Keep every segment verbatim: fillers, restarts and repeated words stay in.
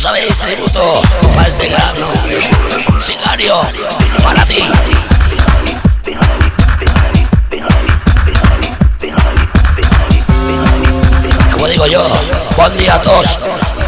sabéis, tributo para este gran nombre. Sicario, para ti. Como digo yo, buen día a todos.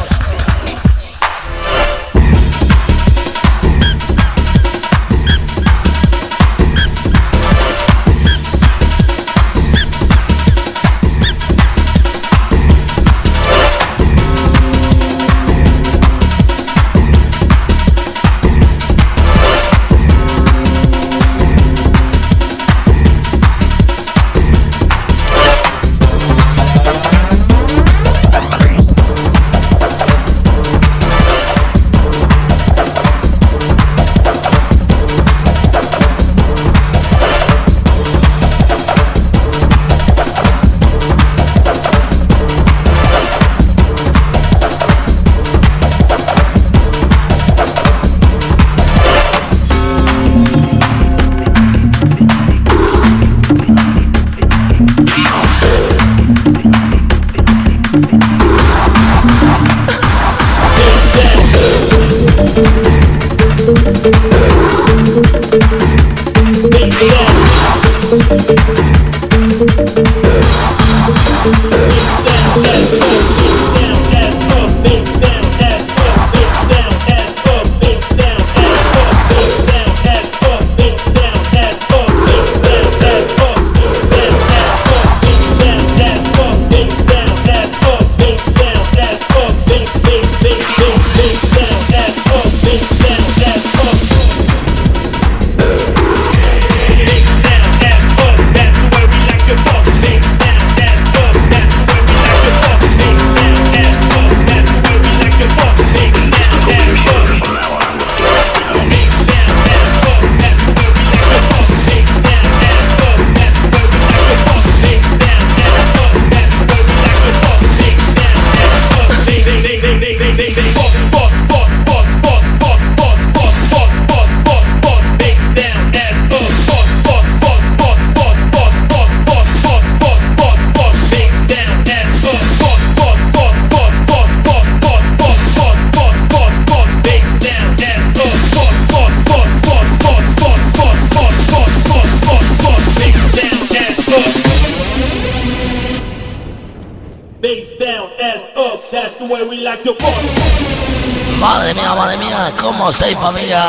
Madre mía, madre mía, ¿cómo estáis, familia?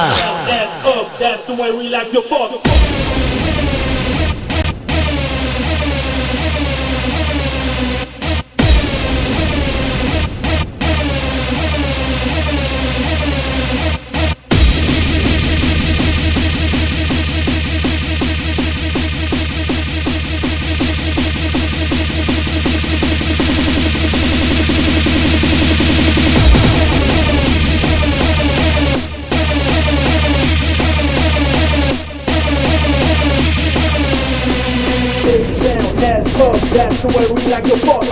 That's the way we like to fuck.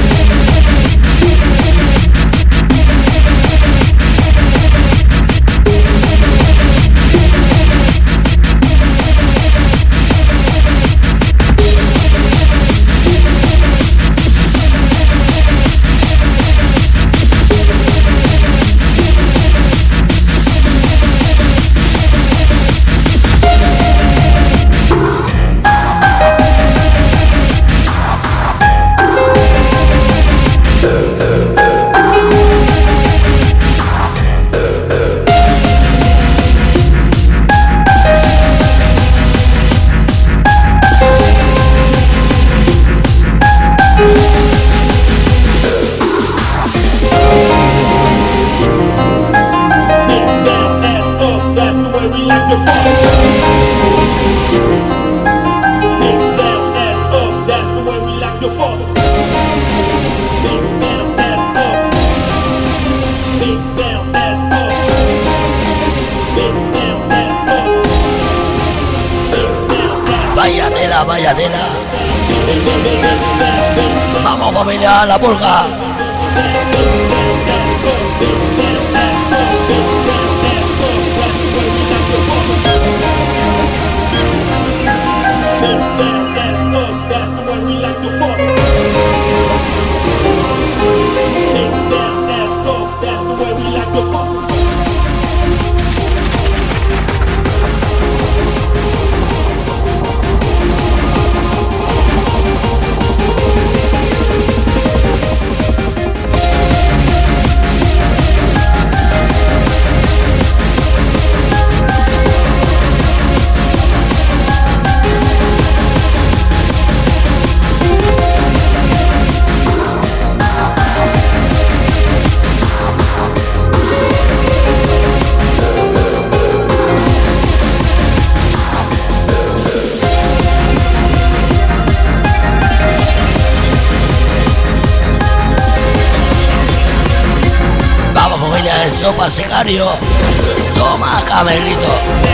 Vaya tela, vaya tela. Vamos, familia, la pulga. That's the way we like to estopa, sicario. Toma, camelito.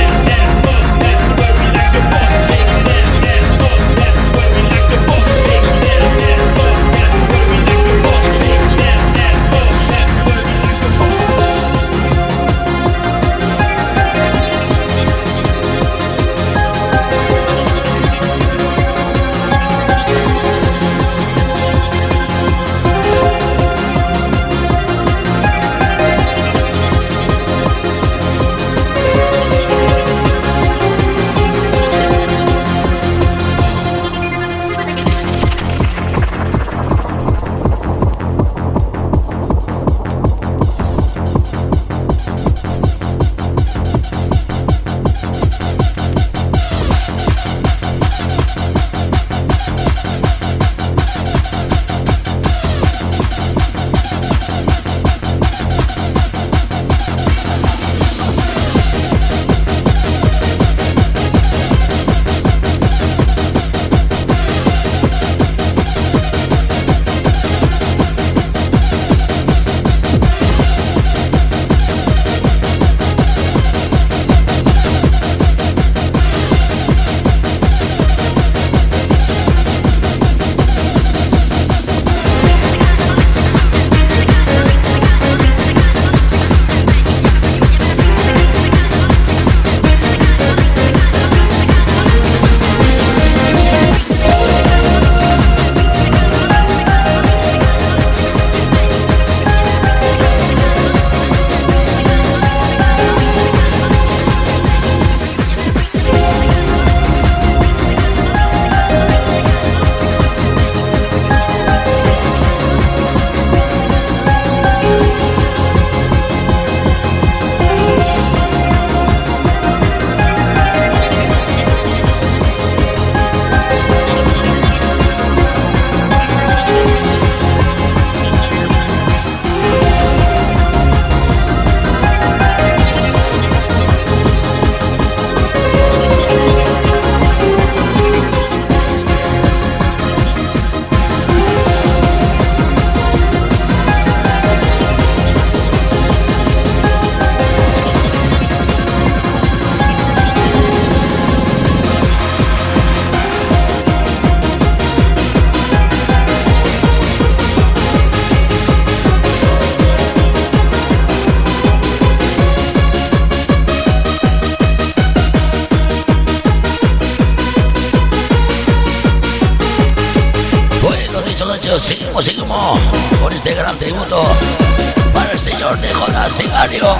Seguimos, seguimos con este gran tributo para el señor D J Sicario.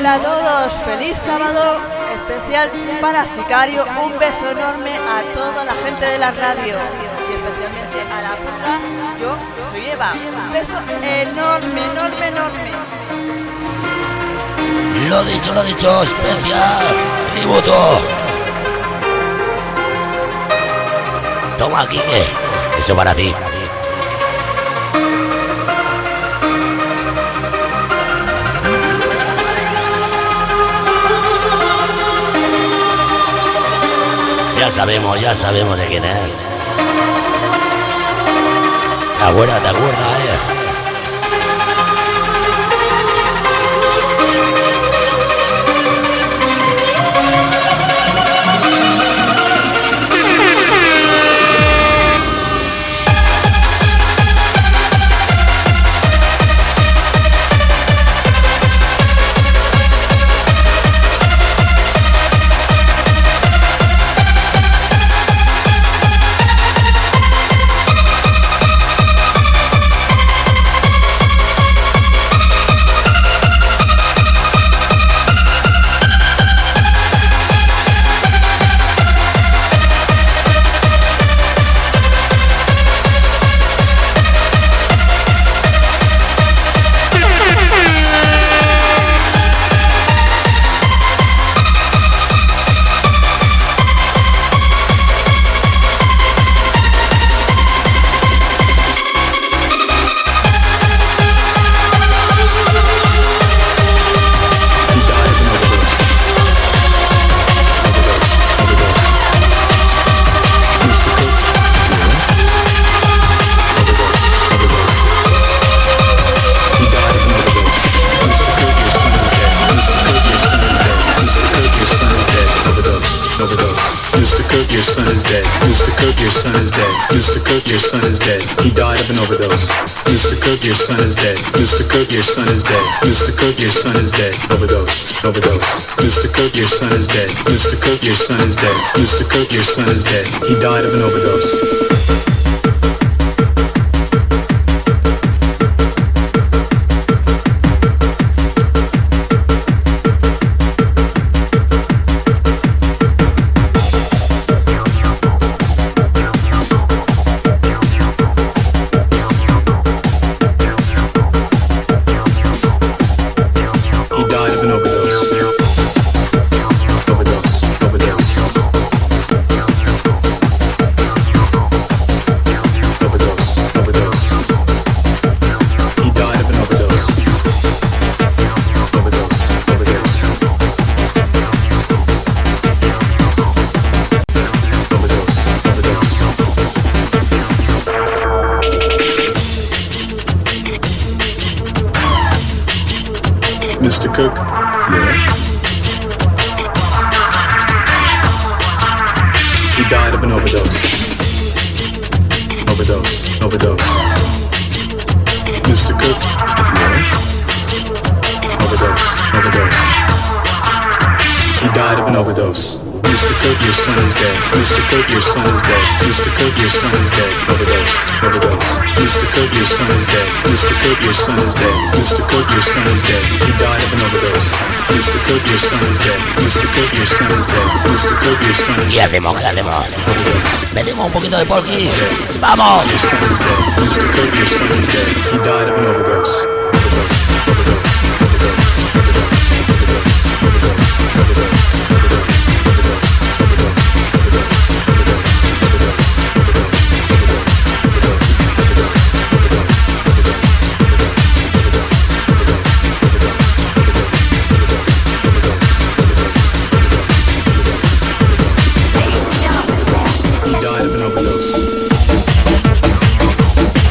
Hola a todos, feliz sábado, especial para Sicario, un beso enorme a toda la gente de la radio y especialmente a la puta, yo soy Eva, un beso enorme, enorme, enorme. Lo dicho, lo dicho, especial tributo. Toma, Quique, eso para ti. Ya sabemos, ya sabemos de quién es. ¿Te acuerdas, te acuerdas, eh? Your son is dead. He died of an overdose. Mister Cook, your son is dead. Mister Cook, your son is dead. Mister Cook, your son is dead. Overdose. Overdose. Mister Cook, your son is dead. Mister Cook, your son is dead. Mister Cook, your son is dead. He died of an overdose. Mister Cook? Yes? He died of an overdose. Overdose. Overdose. Mister Cook? Yes? Overdose. Overdose. He died of an overdose. Mister Cook, your son is dead. Mister Cook, your son is dead. Mister Cook, your son is dead. Overdose. Overdose. Mister Cook, your son is dead. Mister Cook, your son is dead. Mister Cook, your son is dead. He died of an overdose. Mister Cook, your son is dead. Mister Cook, your son is dead. Mister Cook, your son is dead. ¿Qué hacemos? ¿Qué hacemos? Metemos un poquito de polki. ¡Vamos! Mister Cook, your son is dead. He died of an overdose. Overdose. Overdose. He died of an overdose.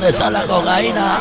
¿dónde está la cocaína?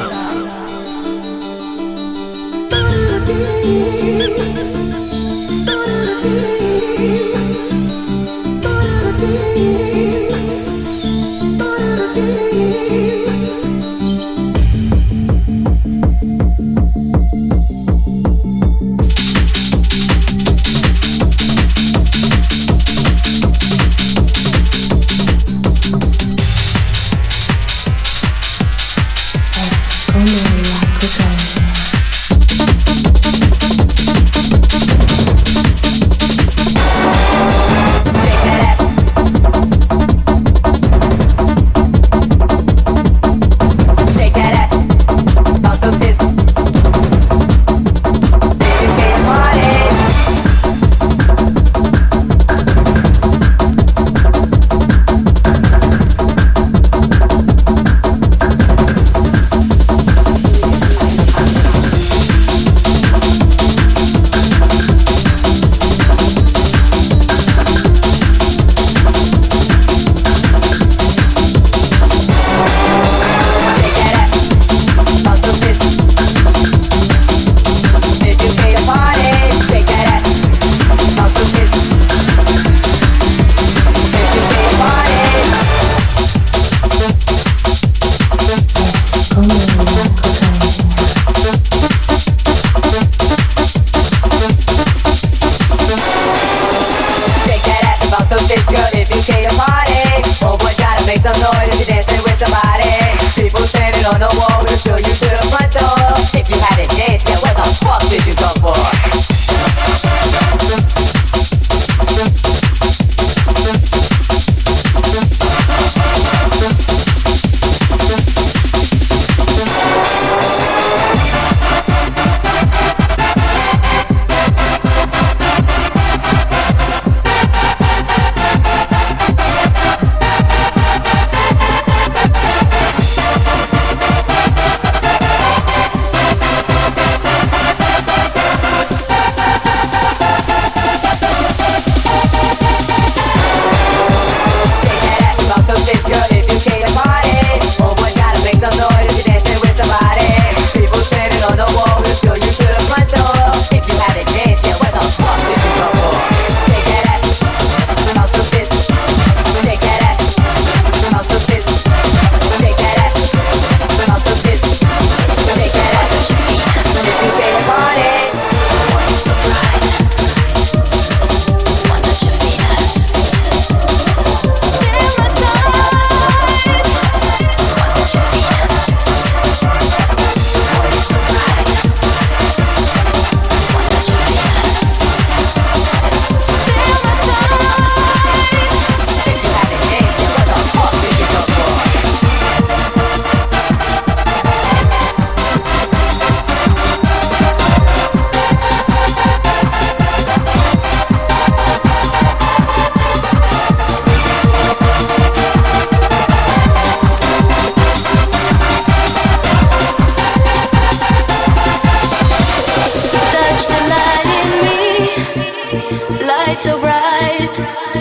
So bright,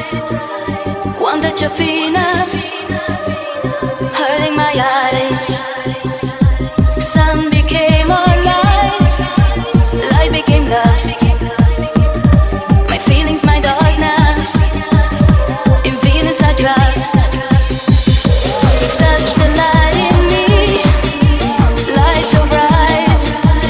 one touch of Venus, hurting my eyes. Sun became all light, light became lust. My feelings, my darkness, in Venus I trust. You've touched the light in me, light so bright,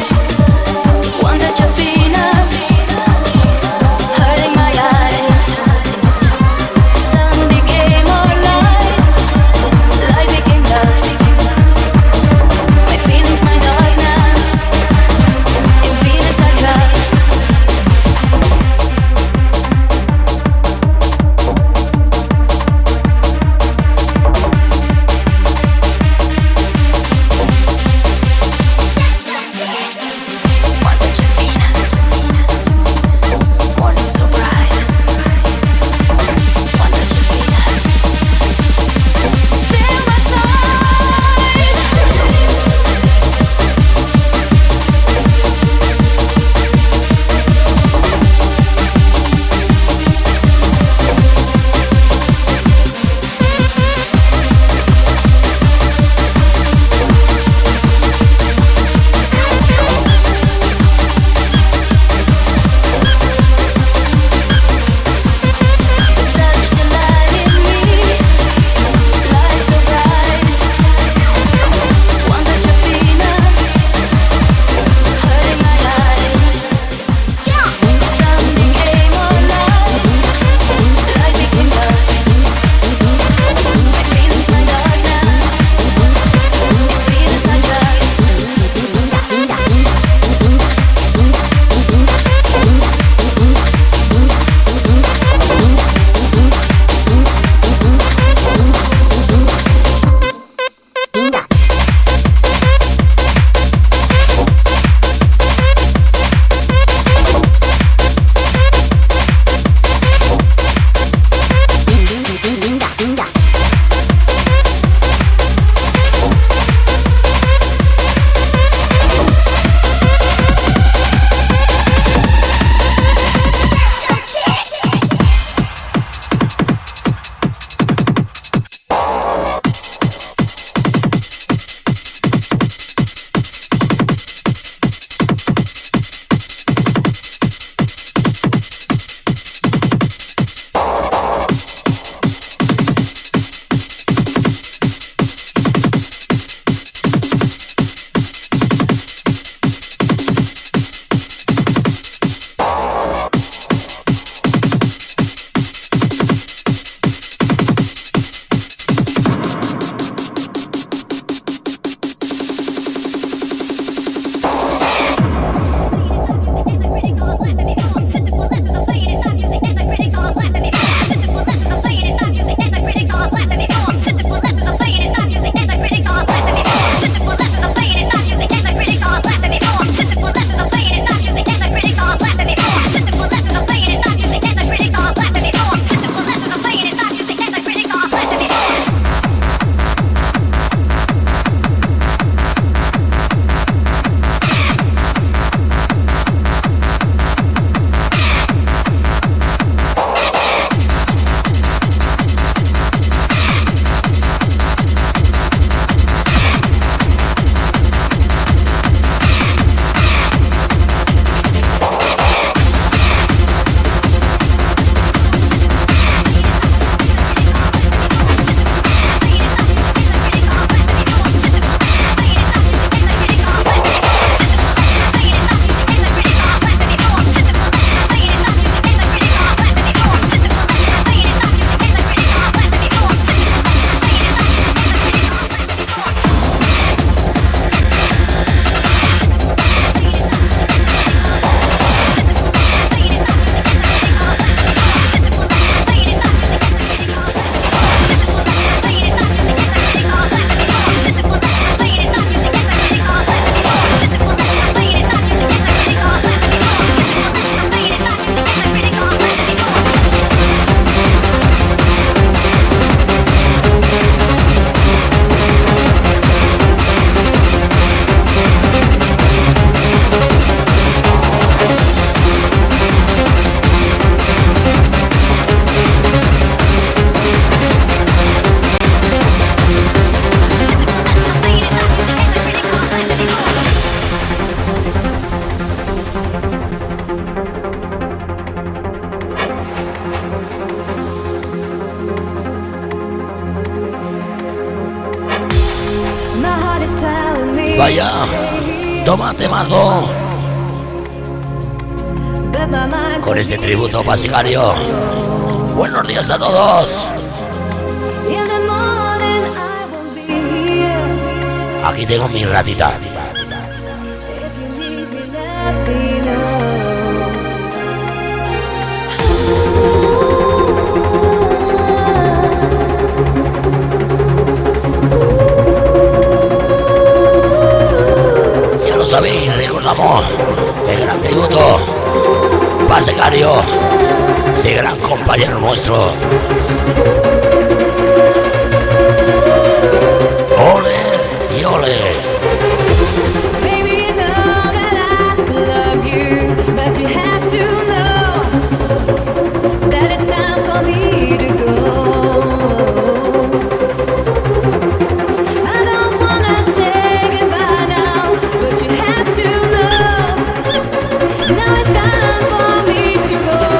one touch of Venus, hurting my eyes. Sun became all light. Vaya, toma temazo. Con este tributo para Sicario. Buenos días a todos. Aquí tengo mi ratita. Ya lo sabéis, recordamos el gran tributo para Sicario, ese gran compañero nuestro. Ole y ole. Baby, you know that I still love you, but you have to know that it's time for me to go. I don't wanna say goodbye now, but you have to know now it's time for me to go.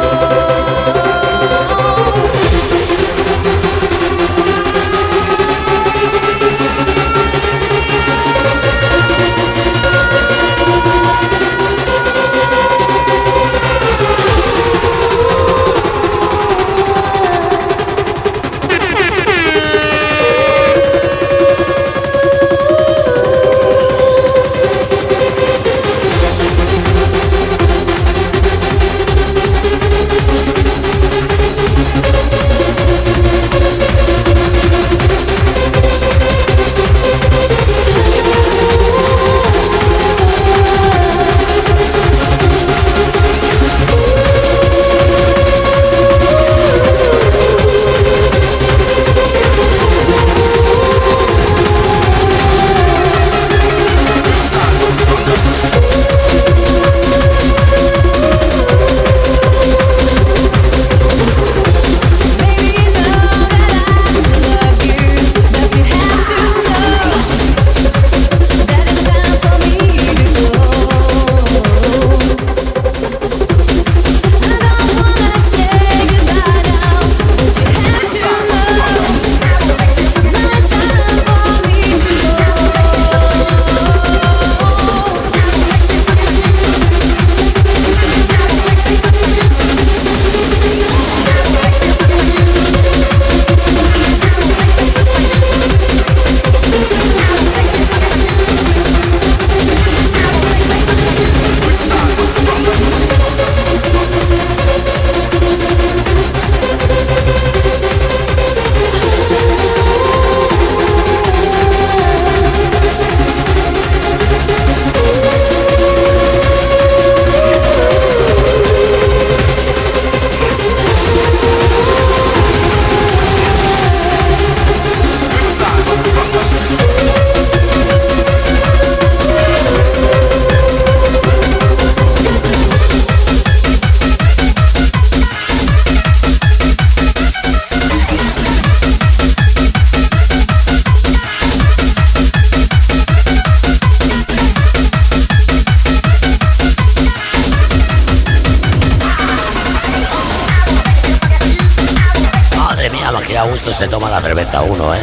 Se toma la cerveza uno, ¿eh?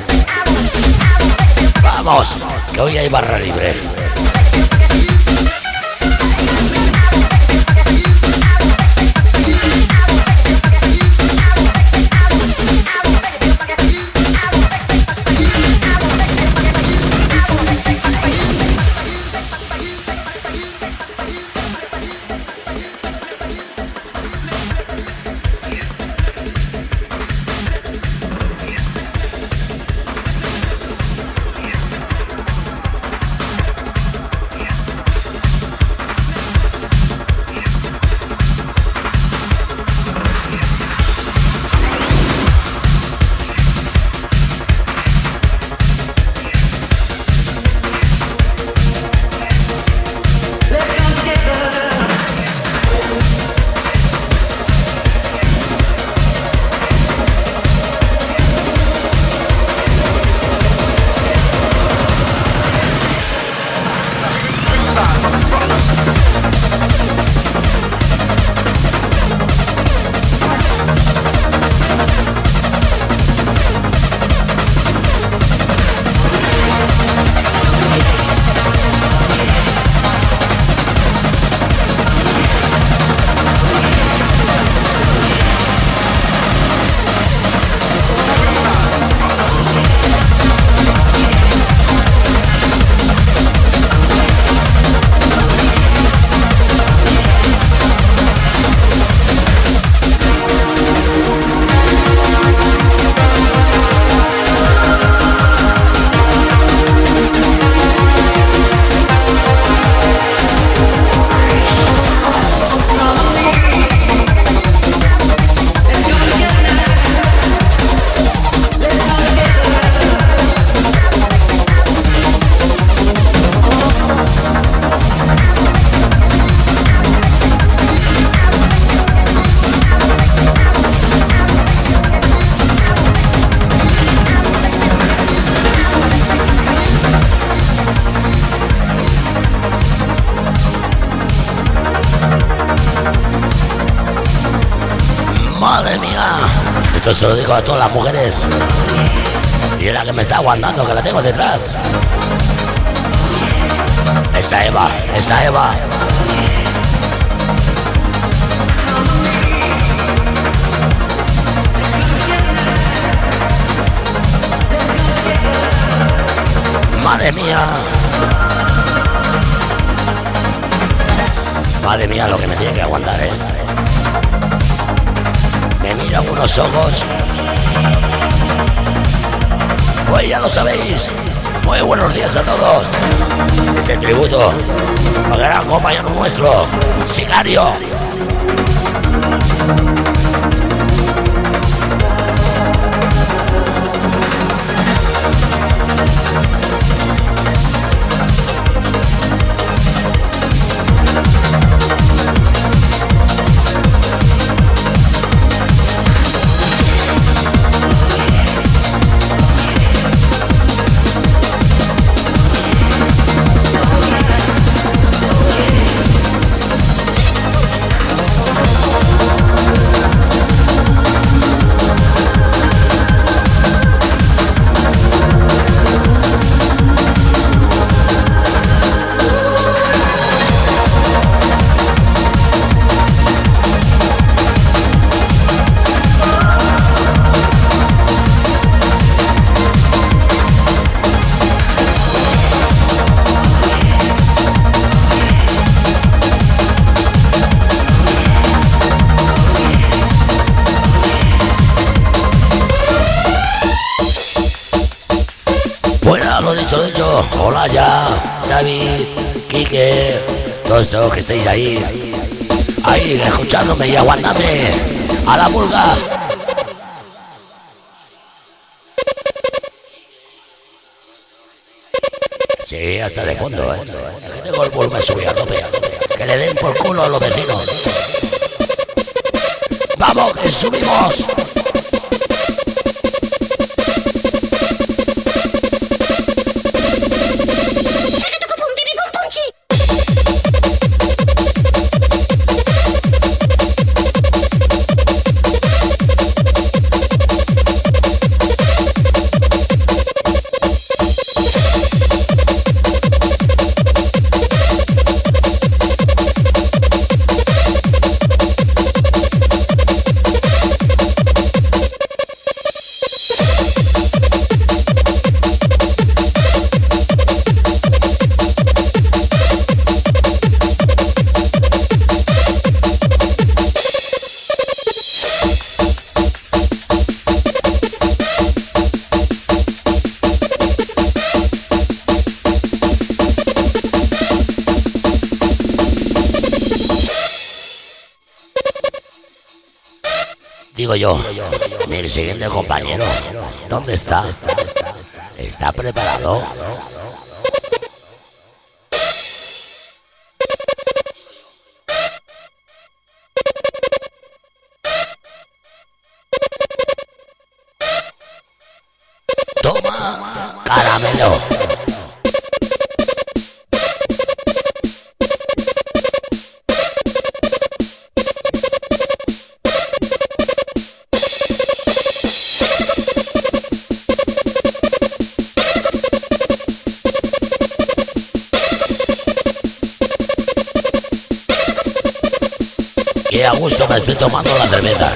Vamos, que hoy hay barra libre. Esto se lo digo a todas las mujeres. Y es la que me está aguantando, que la tengo detrás. Esa Eva, esa Eva. Madre mía. Madre mía lo que me tiene que aguantar, eh. Me mira con unos ojos. Pues ya lo sabéis. Muy buenos días a todos. Este tributo al gran compañero nuestro, Sicario. Lo dicho, lo dicho. Hola ya, David, Quique, todos los que estéis ahí, ahí escuchándome y aguantadme a la pulga. Sí, hasta de fondo, eh. Es que tengo el volumen subido a tope. Que le den por culo a los vecinos. ¡Vamos, que subimos! Digo yo, mi siguiente compañero, ¿dónde está? ¿Está preparado? Toma, caramelo. Qué a gusto me estoy tomando la cerveza.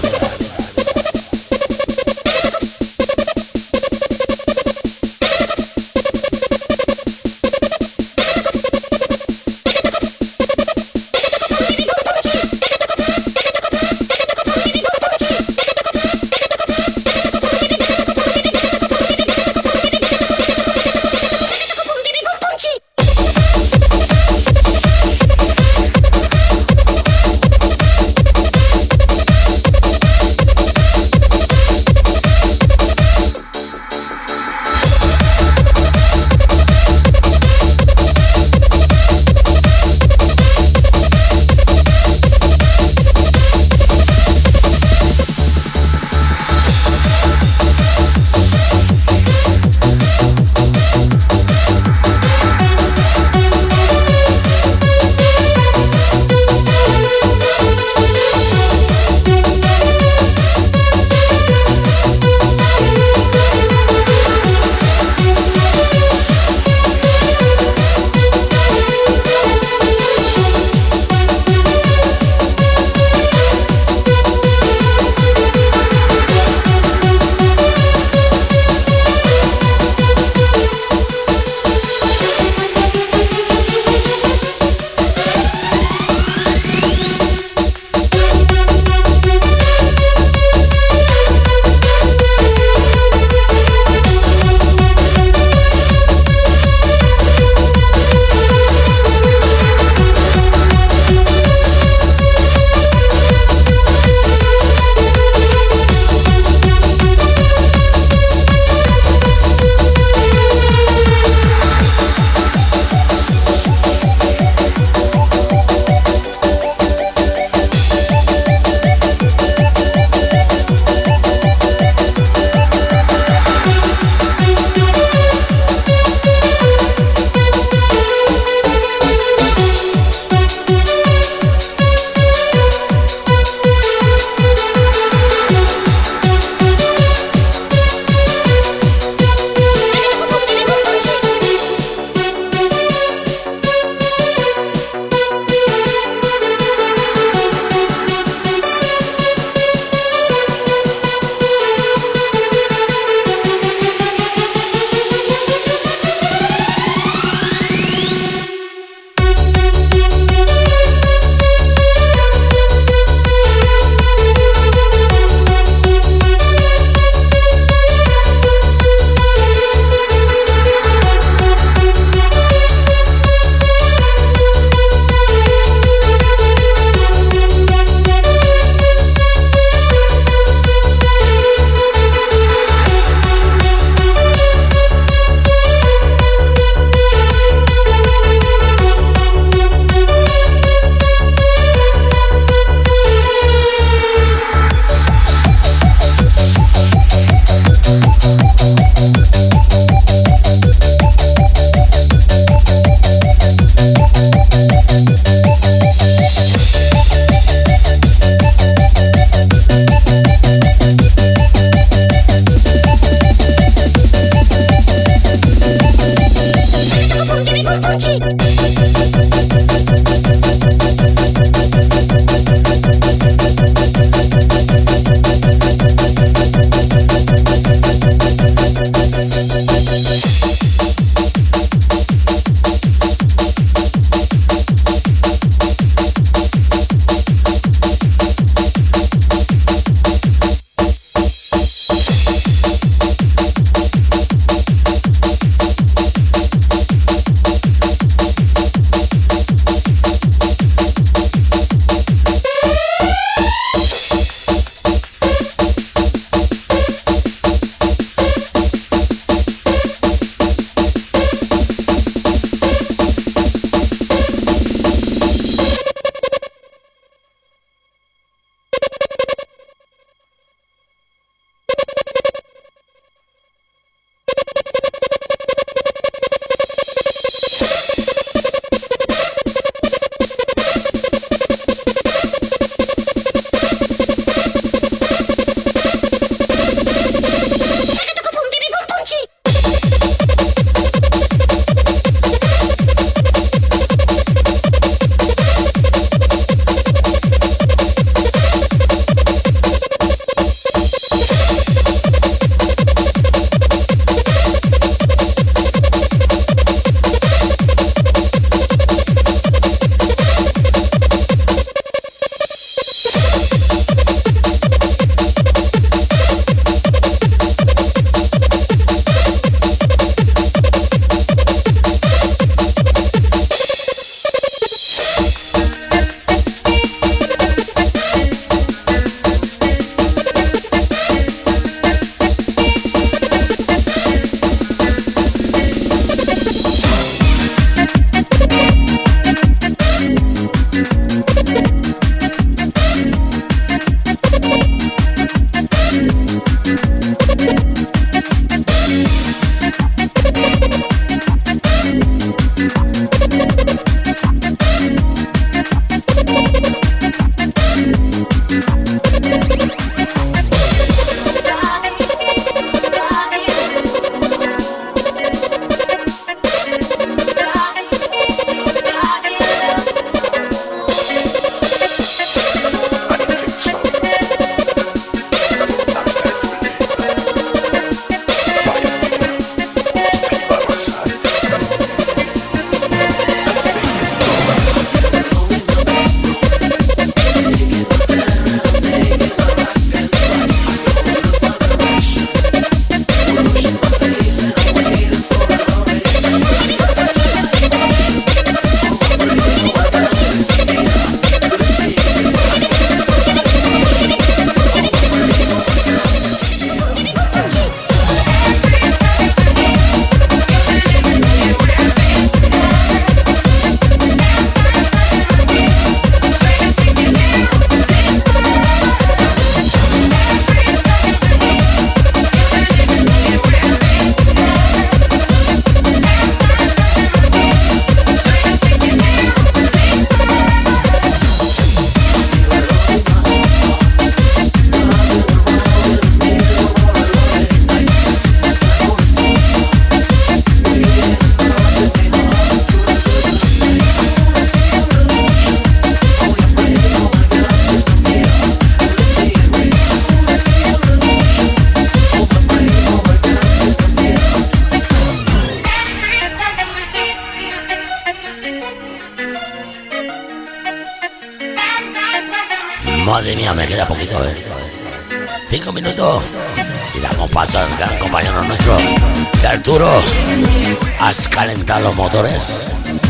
Madre mía, me queda poquito, ¿eh? Cinco minutos. Y damos paso al gran compañero nuestro, si Arturo. ¿Has calentado los motores?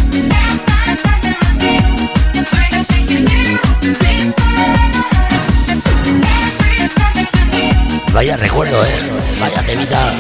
Vaya recuerdo, ¿eh? Vaya temita.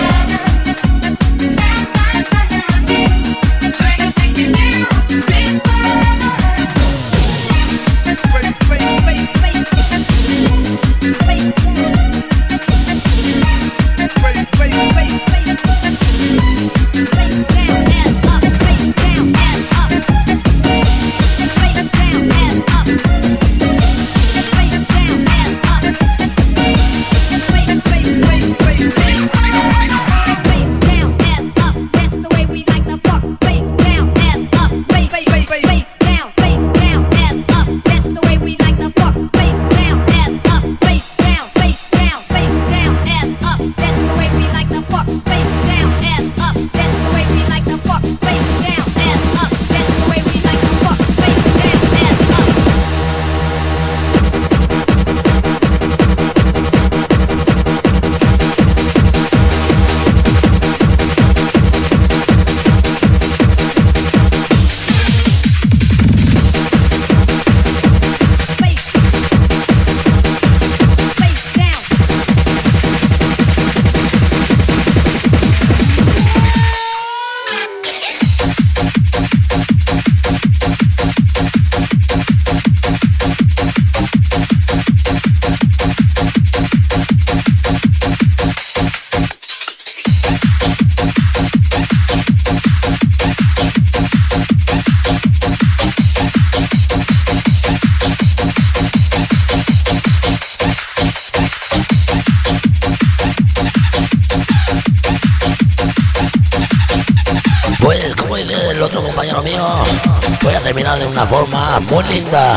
Pues como dice el otro compañero mío, voy a terminar de una forma muy linda.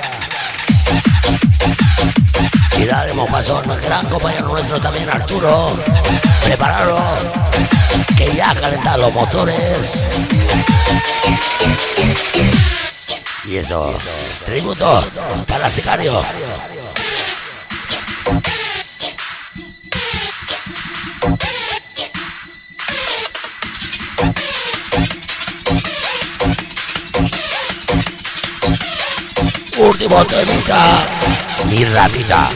Y daremos paso a nuestro gran compañero nuestro también, Arturo. Prepararos, que ya calentan los motores. Y eso, tributo para Sicario. Último temita, mi ratita.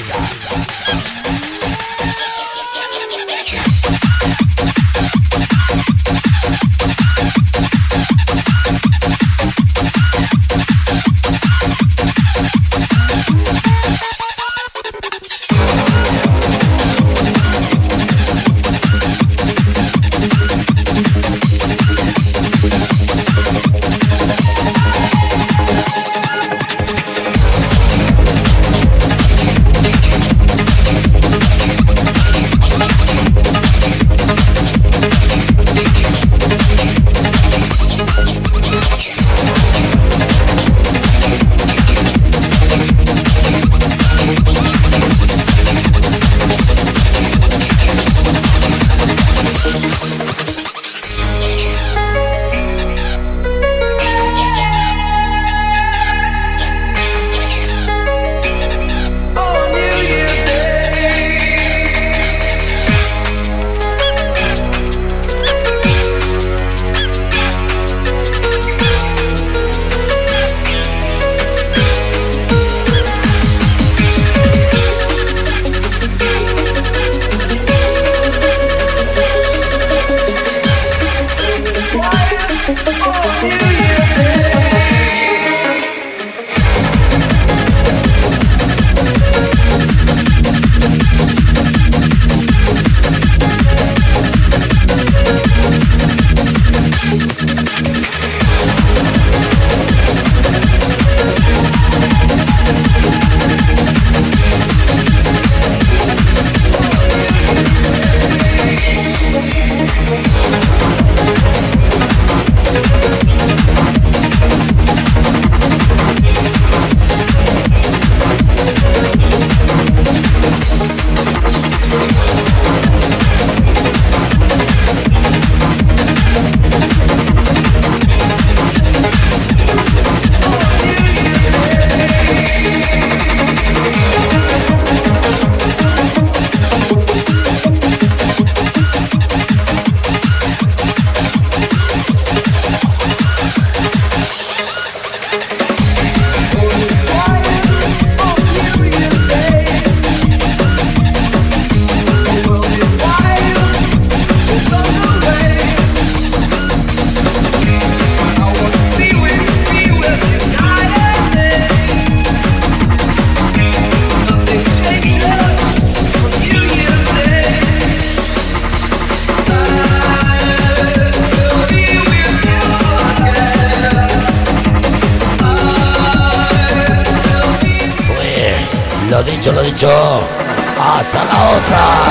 lo dicho, lo dicho. Hasta la otra.